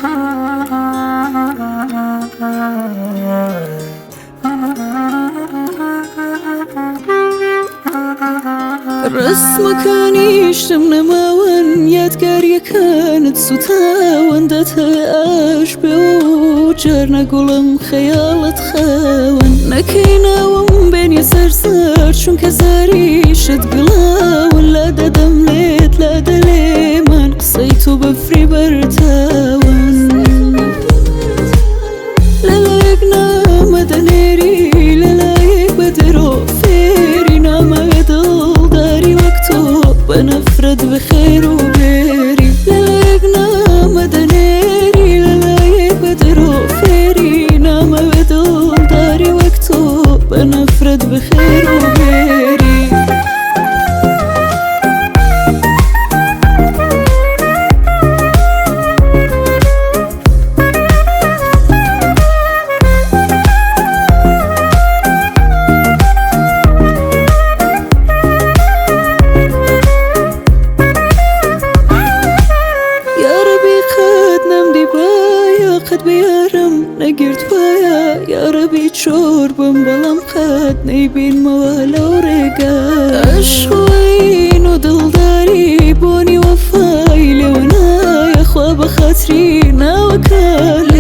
ڕسمەکانیشتم نەماوەن یادگاریەکانت سوتاوەندەت ئاش بێ و جارنە گوڵم خەیاڵت خاوەن نەکەی ناوم بێنیە سەرسەر چونکە زاریشت گڵاون لا دەدەم لێت لا دەلێمان قسەی تۆ بەفری بەرتاون لەلایەک نامەدەنێری لەلایەک بەدرۆ فێری نامەوێ دڵداری وەک تۆ بە نەفرەت بەخێر و بێری لەلایەک نامەدەنێری لەلایەک بەدرۆ فێری نامەوێ دڵداری وەک تۆ بە نەفرەت بەخێر و بێری قەت بێیارم نەگرت وایە یارەبی چۆر بم بەڵام قەت نەیبینمەوە لەو ڕێگا ئەشۆین و دڵداری بۆنی وەفای لێوە نایە خوا بە خاتری ناوەکە